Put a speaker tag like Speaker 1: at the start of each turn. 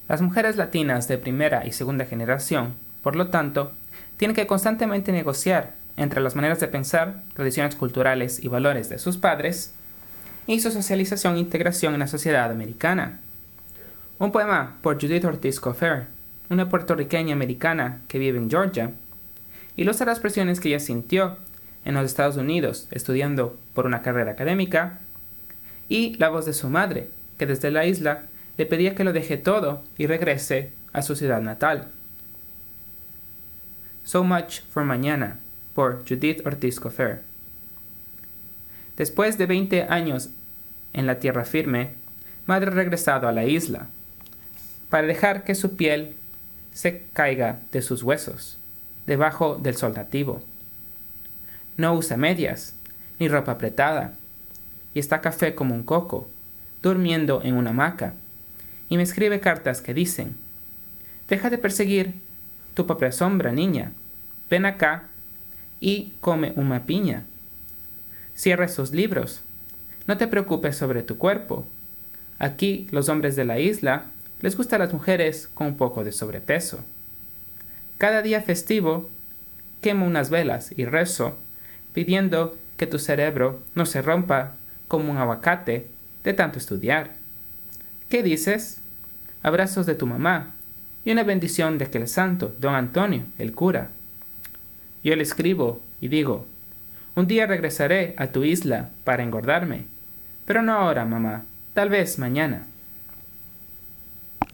Speaker 1: Las mujeres latinas de primera y segunda generación, por lo tanto, tienen que constantemente negociar entre las maneras de pensar, tradiciones culturales y valores de sus padres y su socialización e integración en la sociedad americana. Un poema por Judith Ortiz Cofer, una puertorriqueña americana que vive en Georgia, ilustra las presiones que ella sintió en los Estados Unidos estudiando por una carrera académica y la voz de su madre, que desde la isla le pedía que lo deje todo y regrese a su ciudad natal. So Much for Mañana, por Judith Ortiz Cofer. Después de 20 años en la tierra firme, madre ha regresado a la isla, para dejar que su piel se caiga de sus huesos, debajo del sol nativo. No usa medias, ni ropa apretada, y está café como un coco, durmiendo en una hamaca, y me escribe cartas que dicen: deja de perseguir tu propia sombra, niña, ven acá y come una piña. Cierra esos libros, no te preocupes sobre tu cuerpo. Aquí los hombres de la isla les gustan las mujeres con un poco de sobrepeso. Cada día festivo quemo unas velas y rezo, pidiendo que tu cerebro no se rompa como un aguacate de tanto estudiar. ¿Qué dices? Abrazos de tu mamá y una bendición de aquel santo, don Antonio, el cura. Yo le escribo y digo: un día regresaré a tu isla para engordarme, pero no ahora, mamá, tal vez mañana.